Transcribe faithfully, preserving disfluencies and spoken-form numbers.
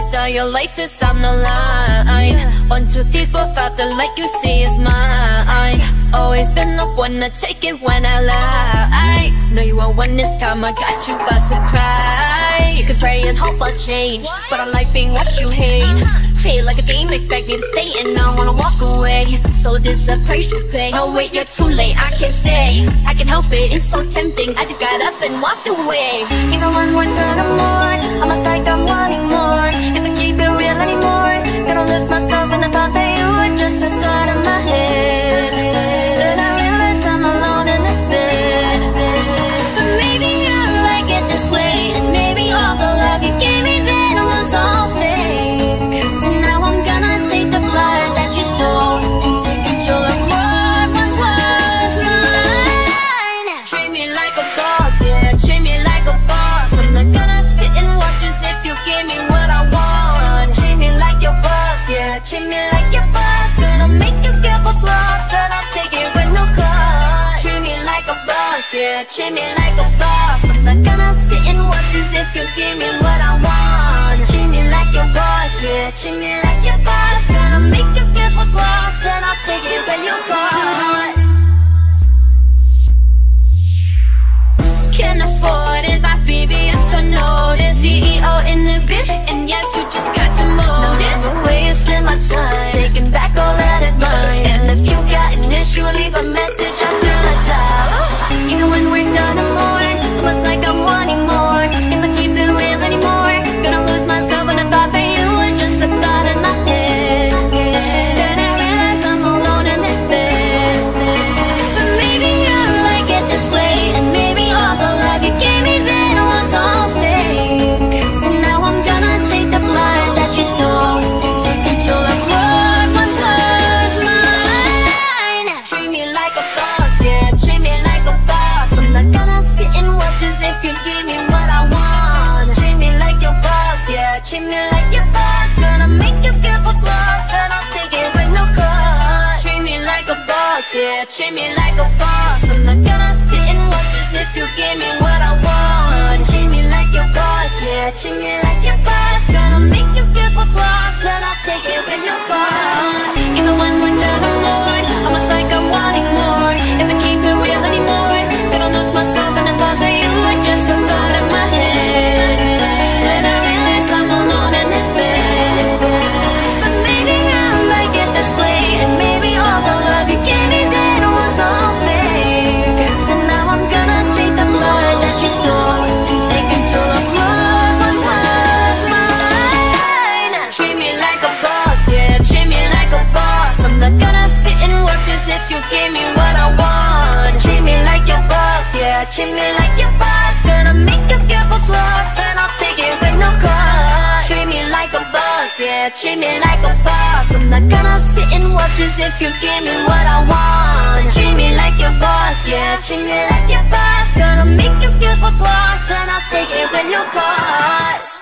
that all your life is on the line. One, two, three, four, five, the light you see is mine. Always been the one to take it when I lie. I know you are one this time, I got you by surprise. You can pray and hope I'll change, but I like being what you hate. Feel like a demon, expect me to stay and I wanna walk away. So this a price to pay. Oh wait, you're too late, I can't stay. I can help it, it's so tempting. I just got up and walked away. Even one more turn or more, I'm a psych, I'm wanting more. If I keep it real anymore, gonna lose myself in the thought that you were just a thought in my head. Then I realize I'm alone in this bed. But maybe you like it this way, and maybe all the love you gave me then was all fake. So now I'm gonna take the blood that you stole and take control of what once was mine. Treat me like a boss, yeah, treat me like a boss. I'm not gonna sit and watch as if you gave me what I want. Treat me like your boss, yeah, treat me like your boss. Gonna make you get what's lost, and I'll take it with no cost. Treat me like a boss, yeah, treat me like a boss. I'm not gonna sit and watch as if you give me what I want. Treat me like your boss, yeah, treat me like your boss. Gonna make you get what's lost, and I'll take it with no cost. Can't afford it, my baby, yes I noticed. C E O in this bitch, and yes, you just got demoted. Never wasting my time, taking back all that is mine. And if you got an issue, leave a message after I dial. Even when we're done, I'm more. Almost like I'm wanting more. If I keep it real anymore, gonna lose myself when I thought that you were just a thought in my head. Then I realize I'm alone in this bed. But maybe you like it this way, and maybe all the love you gave me then was all fake. So now I'm gonna take the blood that you stole and take control of what once was mine. Treat me like a boss, yeah, treat me like a boss. I'm not gonna sit and watch as if you give me what I want. Treat me like your boss, yeah, treat me like your boss. Gonna make you get what's lost, and I'll take it with no cost. Treat me like a boss, yeah, treat me like a boss. I'm not gonna sit and watch as if you gave me what I want. Treat me like your boss, yeah, treat me like your boss. Gonna make you get what's lost, and I'll take it with no cost. Even when we're done, I'm Lord, almost like I'm wanting more. If I keep it real anymore, gonna lose myself and I thought that you were just a thought in my head. Then I realize I'm alone in this bed. But maybe I like it this way, and maybe all the love you gave me then was all fake. So now I'm gonna take the blood that you stole and take control of what once was mine. Treat me like a boss, yeah, treat me like a boss. I'm not gonna sit and watch as if you gave me what I want. Treat me like your boss, yeah, treat me like your boss. Gonna make you get what's lost, and I'll take it with no cost. Treat me like a boss, yeah, treat me like a boss. I'm not gonna sit and watch as if you give me what I want. Treat me like your boss, yeah, treat me like your boss. Gonna make you get what's lost, and I'll take it with no cost.